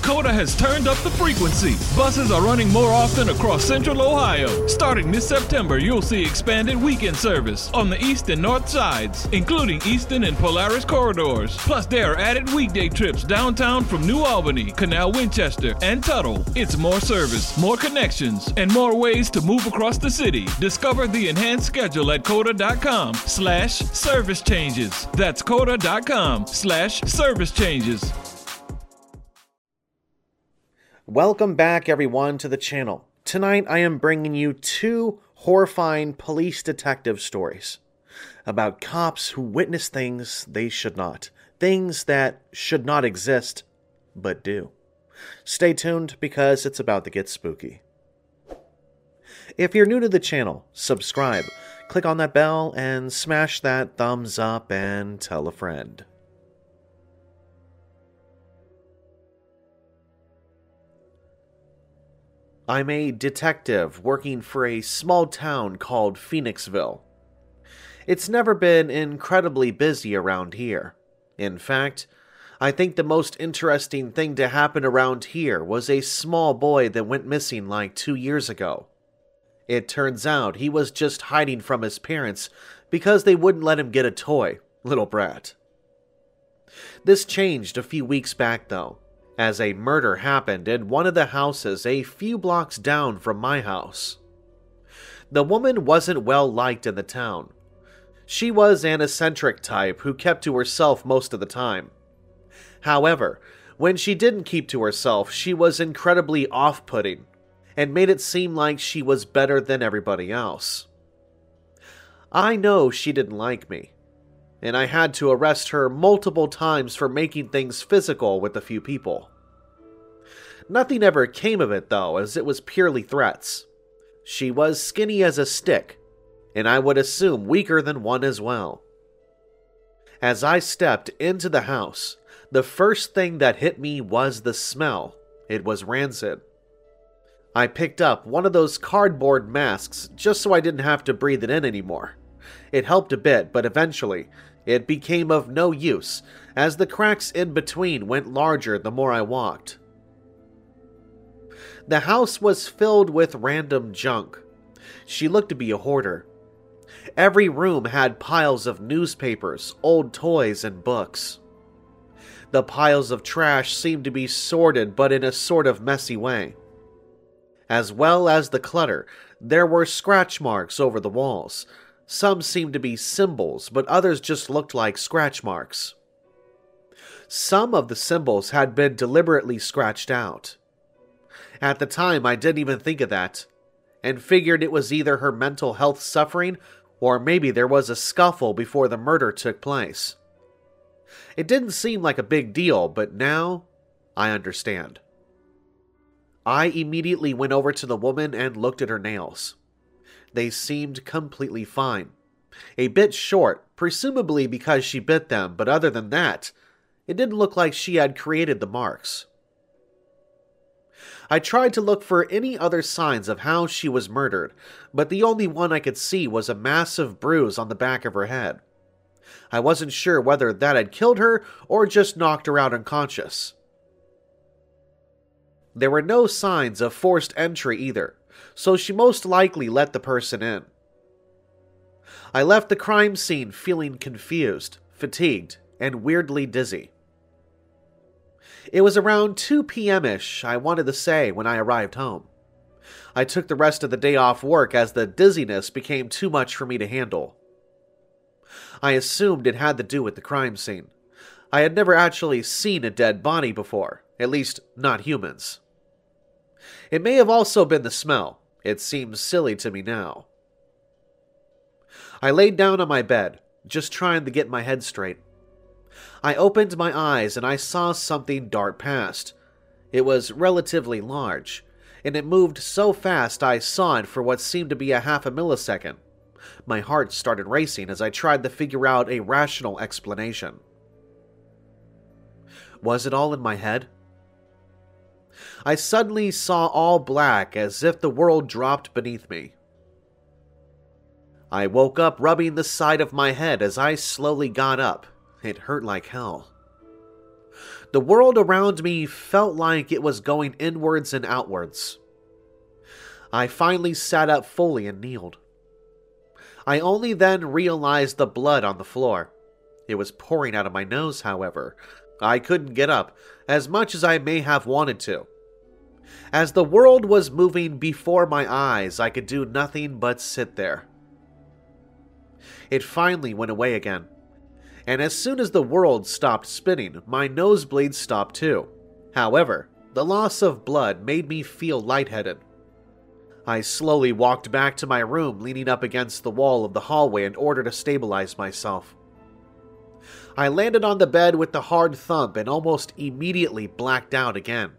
Coda has turned up the frequency. Buses are running more often across Central Ohio. Starting this September, you'll see expanded weekend service on the east and north sides, including Easton and Polaris corridors. Plus, there are added weekday trips downtown from New Albany, Canal Winchester, and Tuttle. It's more service, more connections, and more ways to move across the city. Discover the enhanced schedule at coda.com/service changes. That's coda.com/service changes. Welcome back, everyone, to the channel. Tonight, I am bringing you two horrifying police detective stories about cops who witness things they should not. Things that should not exist, but do. Stay tuned because it's about to get spooky. If you're new to the channel, subscribe, click on that bell, and smash that thumbs up and tell a friend. I'm a detective working for a small town called Phoenixville. It's never been incredibly busy around here. In fact, I think the most interesting thing to happen around here was a small boy that went missing like 2 years ago. It turns out he was just hiding from his parents because they wouldn't let him get a toy, little brat. This changed a few weeks back though, as a murder happened in one of the houses a few blocks down from my house. The woman wasn't well liked in the town. She was an eccentric type who kept to herself most of the time. However, when she didn't keep to herself, she was incredibly off-putting and made it seem like she was better than everybody else. I know she didn't like me, and I had to arrest her multiple times for making things physical with a few people. Nothing ever came of it though, as it was purely threats. She was skinny as a stick, and I would assume weaker than one as well. As I stepped into the house, the first thing that hit me was the smell. It was rancid. I picked up one of those cardboard masks just so I didn't have to breathe it in anymore. It helped a bit, but eventually, it became of no use, as the cracks in between went larger the more I walked. The house was filled with random junk. She looked to be a hoarder. Every room had piles of newspapers, old toys, and books. The piles of trash seemed to be sorted, but in a sort of messy way. As well as the clutter, there were scratch marks over the walls. Some seemed to be symbols, but others just looked like scratch marks. Some of the symbols had been deliberately scratched out. At the time, I didn't even think of that, and figured it was either her mental health suffering, or maybe there was a scuffle before the murder took place. It didn't seem like a big deal, but now I understand. I immediately went over to the woman and looked at her nails. They seemed completely fine. A bit short, presumably because she bit them, but other than that, it didn't look like she had created the marks. I tried to look for any other signs of how she was murdered, but the only one I could see was a massive bruise on the back of her head. I wasn't sure whether that had killed her or just knocked her out unconscious. There were no signs of forced entry either, so she most likely let the person in. I left the crime scene feeling confused, fatigued, and weirdly dizzy. It was around 2 p.m.-ish, I wanted to say, when I arrived home. I took the rest of the day off work as the dizziness became too much for me to handle. I assumed it had to do with the crime scene. I had never actually seen a dead body before, at least not humans. It may have also been the smell. It seems silly to me now. I laid down on my bed, just trying to get my head straight. I opened my eyes and I saw something dart past. It was relatively large, and it moved so fast I saw it for what seemed to be a half a millisecond. My heart started racing as I tried to figure out a rational explanation. Was it all in my head? I suddenly saw all black as if the world dropped beneath me. I woke up rubbing the side of my head as I slowly got up. It hurt like hell. The world around me felt like it was going inwards and outwards. I finally sat up fully and kneeled. I only then realized the blood on the floor. It was pouring out of my nose, however. I couldn't get up, as much as I may have wanted to. As the world was moving before my eyes, I could do nothing but sit there. It finally went away again, and as soon as the world stopped spinning, my nosebleeds stopped too. However, the loss of blood made me feel lightheaded. I slowly walked back to my room, leaning up against the wall of the hallway in order to stabilize myself. I landed on the bed with the hard thump and almost immediately blacked out again.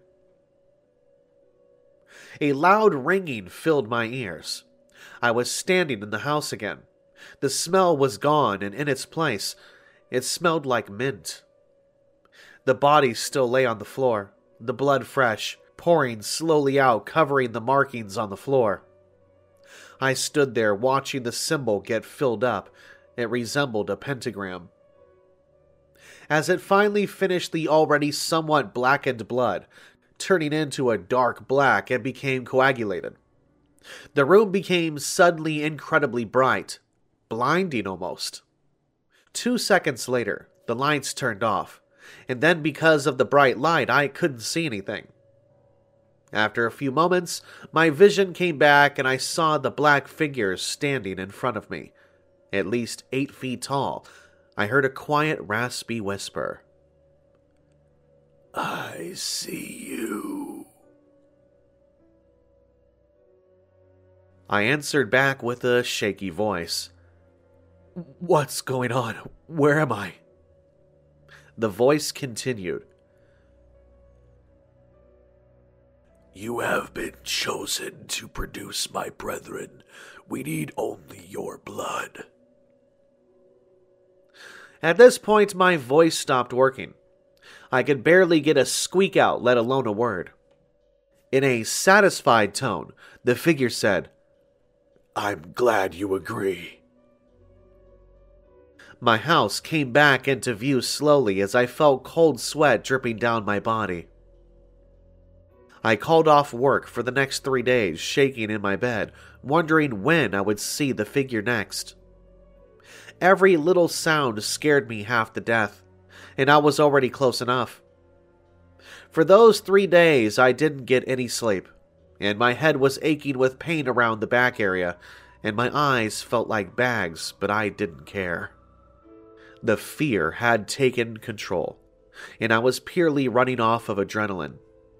A loud ringing filled my ears. I was standing in the house again. The smell was gone, and in its place, it smelled like mint. The body still lay on the floor, the blood fresh, pouring slowly out, covering the markings on the floor. I stood there watching the symbol get filled up. It resembled a pentagram. As it finally finished the already somewhat blackened blood, turning into a dark black and became coagulated. The room became suddenly incredibly bright, blinding almost. 2 seconds later, the lights turned off, and then because of the bright light, I couldn't see anything. After a few moments, my vision came back and I saw the black figures standing in front of me, at least 8 feet tall. I heard a quiet, raspy whisper. "I see you." I answered back with a shaky voice. "What's going on? Where am I?" The voice continued. "You have been chosen to produce my brethren. We need only your blood." At this point, my voice stopped working. I could barely get a squeak out, let alone a word. In a satisfied tone, the figure said, "I'm glad you agree." My house came back into view slowly as I felt cold sweat dripping down my body. I called off work for the next 3 days, shaking in my bed, wondering when I would see the figure next. Every little sound scared me half to death, and I was already close enough. For those 3 days, I didn't get any sleep, and my head was aching with pain around the back area, and my eyes felt like bags, but I didn't care. The fear had taken control, and I was purely running off of adrenaline.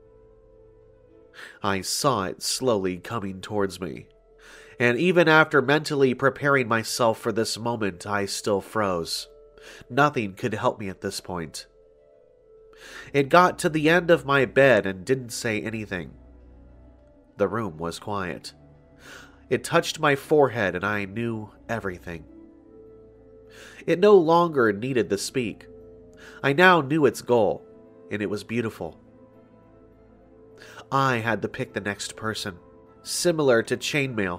I saw it slowly coming towards me, and even after mentally preparing myself for this moment, I still froze. Nothing could help me at this point. It got to the end of my bed and didn't say anything. The room was quiet. It touched my forehead and I knew everything. It no longer needed to speak. I now knew its goal, and it was beautiful. I had to pick the next person, similar to chainmail.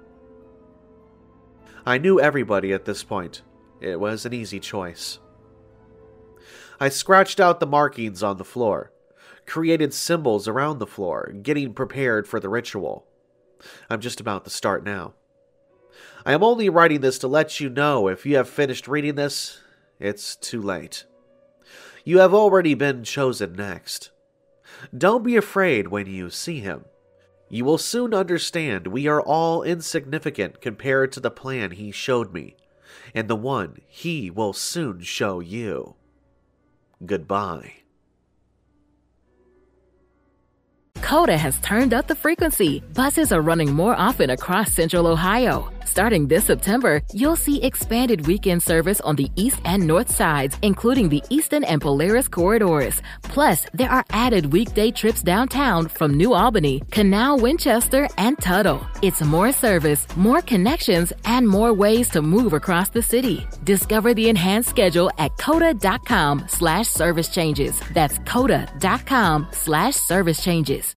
I knew everybody at this point. It was an easy choice. I scratched out the markings on the floor, created symbols around the floor, getting prepared for the ritual. I'm just about to start now. I am only writing this to let you know if you have finished reading this, it's too late. You have already been chosen next. Don't be afraid when you see him. You will soon understand we are all insignificant compared to the plan he showed me, and the one he will soon show you. Goodbye. Coda has turned up the frequency. Buses are running more often across Central Ohio. Starting this September, you'll see expanded weekend service on the east and north sides, including the Eastern and Polaris corridors. Plus, there are added weekday trips downtown from New Albany, Canal, Winchester, and Tuttle. It's more service, more connections, and more ways to move across the city. Discover the enhanced schedule at coda.com/service changes. That's coda.com/service changes.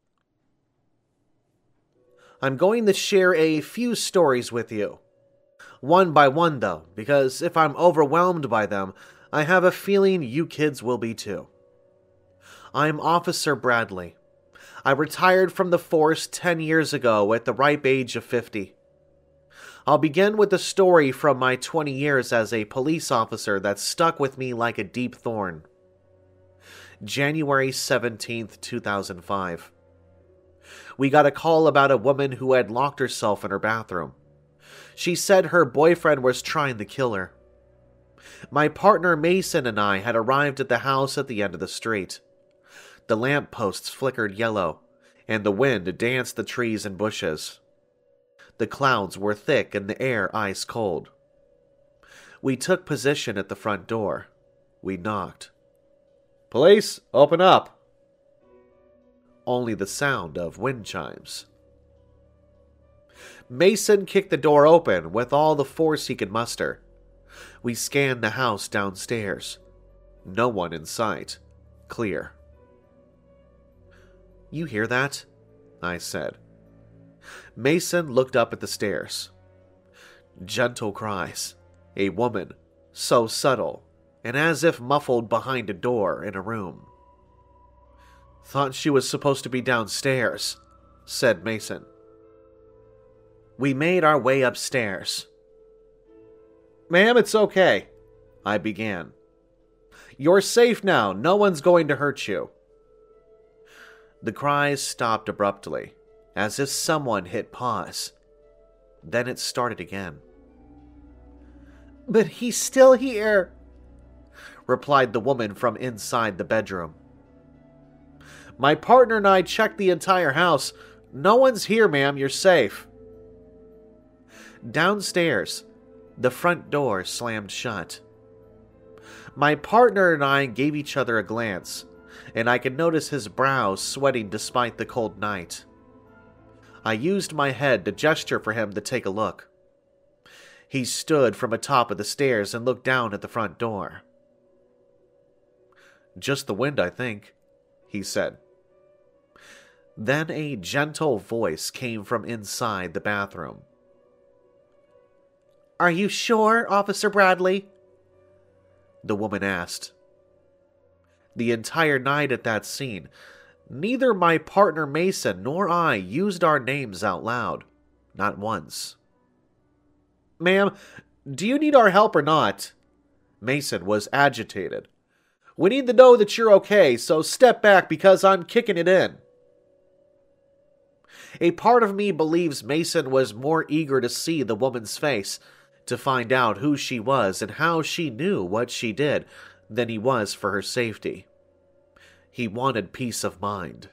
I'm going to share a few stories with you. One by one, though, because if I'm overwhelmed by them, I have a feeling you kids will be too. I'm Officer Bradley. I retired from the force 10 years ago at the ripe age of 50. I'll begin with a story from my 20 years as a police officer that stuck with me like a deep thorn. January 17th, 2005. We got a call about a woman who had locked herself in her bathroom. She said her boyfriend was trying to kill her. My partner Mason and I had arrived at the house at the end of the street. The lamp posts flickered yellow, and the wind danced the trees and bushes. The clouds were thick and the air ice cold. We took position at the front door. We knocked. "Police, open up!" Only the sound of wind chimes. Mason kicked the door open with all the force he could muster. We scanned the house downstairs. No one in sight. Clear. "You hear that?" I said. Mason looked up at the stairs. Gentle cries. A woman, so subtle, and as if muffled behind a door in a room. "Thought she was supposed to be downstairs," said Mason. We made our way upstairs. "Ma'am, it's okay," I began. "You're safe now. No one's going to hurt you." The cries stopped abruptly, as if someone hit pause. Then it started again. "But he's still here," replied the woman from inside the bedroom. "My partner and I checked the entire house. No one's here, ma'am. You're safe." Downstairs, the front door slammed shut. My partner and I gave each other a glance, and I could notice his brows sweating despite the cold night. I used my head to gesture for him to take a look. He stood from atop of the stairs and looked down at the front door. "Just the wind, I think," he said. Then a gentle voice came from inside the bathroom. "Are you sure, Officer Bradley?" the woman asked. The entire night at that scene, neither my partner Mason nor I used our names out loud. Not once. "Ma'am, do you need our help or not?" Mason was agitated. "We need to know that you're okay, so step back because I'm kicking it in." A part of me believes Mason was more eager to see the woman's face, to find out who she was and how she knew what she did, than he was for her safety. He wanted peace of mind.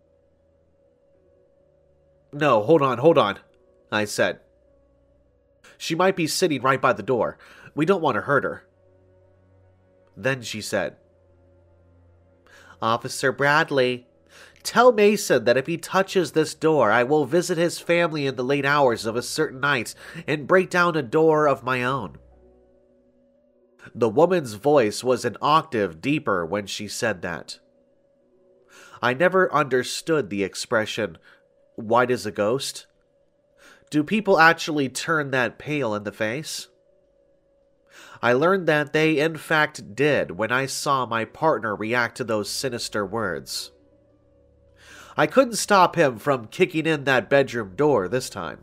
"No, hold on, I said. "She might be sitting right by the door. We don't want to hurt her." Then she said, "Officer Bradley, tell Mason that if he touches this door, I will visit his family in the late hours of a certain night and break down a door of my own." The woman's voice was an octave deeper when she said that. I never understood the expression, "white as a ghost." Do people actually turn that pale in the face? I learned that they in fact did when I saw my partner react to those sinister words. I couldn't stop him from kicking in that bedroom door this time.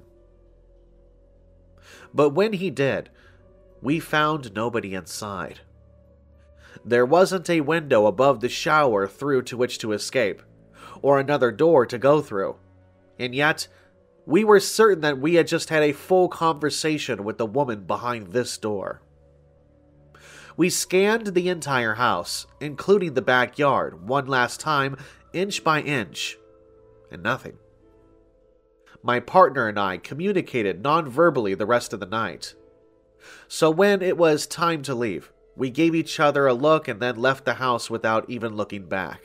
But when he did, we found nobody inside. There wasn't a window above the shower through to which to escape, or another door to go through, and yet we were certain that we had just had a full conversation with the woman behind this door. We scanned the entire house, including the backyard, one last time, inch by inch, and nothing. My partner and I communicated non-verbally the rest of the night. So when it was time to leave, we gave each other a look and then left the house without even looking back.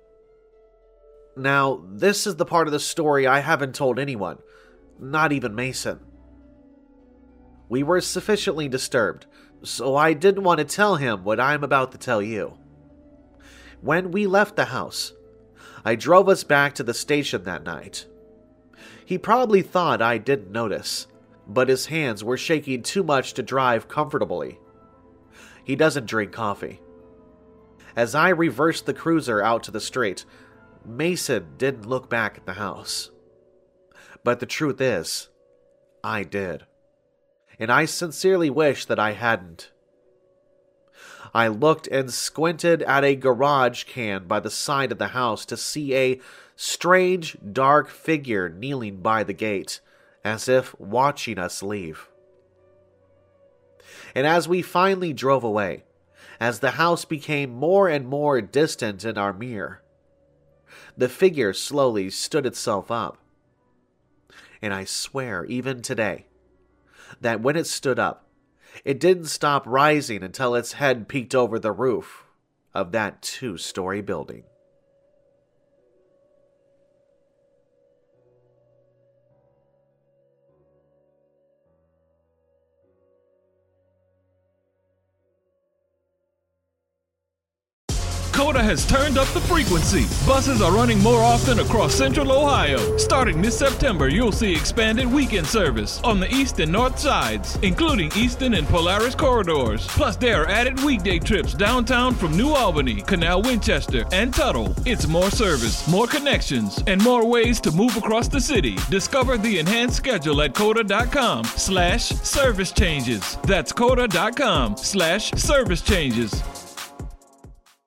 Now, this is the part of the story I haven't told anyone, not even Mason. We were sufficiently disturbed, so I didn't want to tell him what I'm about to tell you. When we left the house, I drove us back to the station that night. He probably thought I didn't notice, but his hands were shaking too much to drive comfortably. He doesn't drink coffee. As I reversed the cruiser out to the street, Mason didn't look back at the house. But the truth is, I did. And I sincerely wish that I hadn't. I looked and squinted at a garage can by the side of the house to see a strange, dark figure kneeling by the gate, as if watching us leave. And as we finally drove away, as the house became more and more distant in our mirror, the figure slowly stood itself up. And I swear, even today, that when it stood up, it didn't stop rising until its head peeked over the roof of that 2-story building. COTA has turned up the frequency. Buses are running more often across Central Ohio. Starting this September, you'll see expanded weekend service on the east and north sides, including Eastern and Polaris corridors. Plus, there are added weekday trips downtown from New Albany, Canal Winchester, and Tuttle. It's more service, more connections, and more ways to move across the city. Discover the enhanced schedule at COTA.com/service changes. That's COTA.com/service changes.